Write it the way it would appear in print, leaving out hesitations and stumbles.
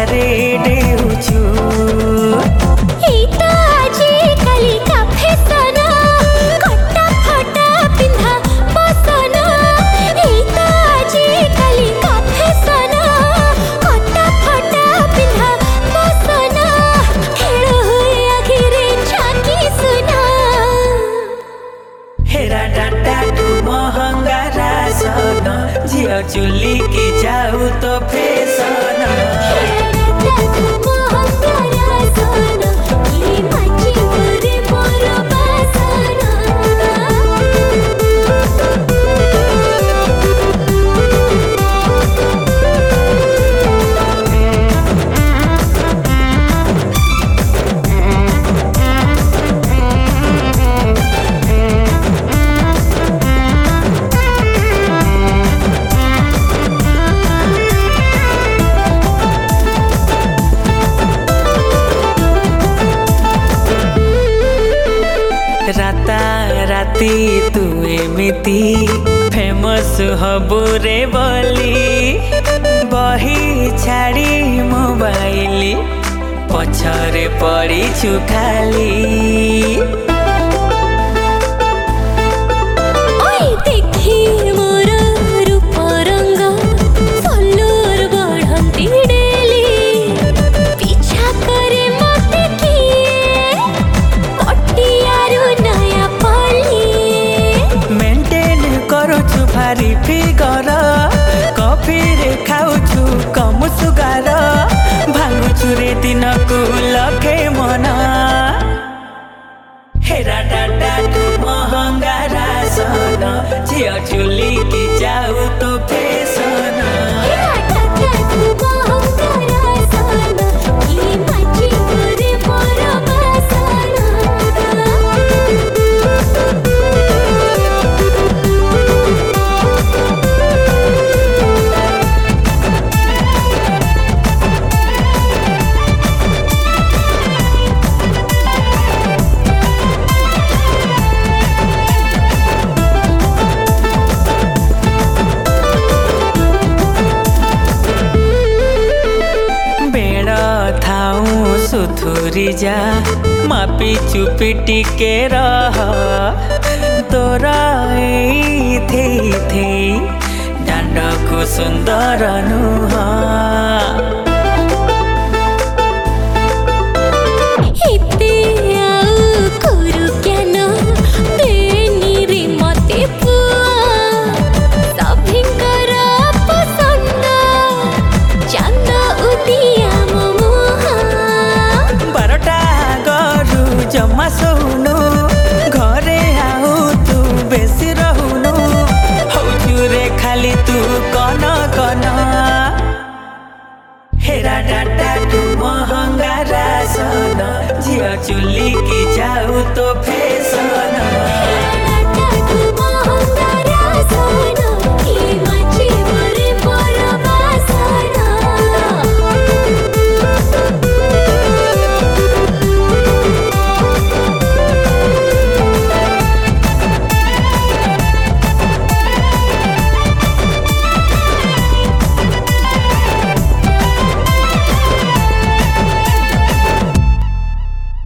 पछारे डेउछु झियो चुली की जाऊ तो फैशन राता राती तू एमिति फेमस हबु रे बोली बही छाड़ी मोबाइल पछरे पड़ीछु खाली भारी फिगर कॉफी रे खाउछु कम सुगार भांगुछु रे दिन को लखे मन हेरा डाटा तू महंगा रासन झियो चुली की जाऊ तो फैशन सुथुरी जा मापी चुपी टिके रह तोरा थे डांड को सुंदर नुह जमा सोनु घरे आउ तू बेसी रहुनु हौचु रे खाली तू कन कन हेरा डाटा तू महंगा रासन झियो चुली की जाऊ तो फैशन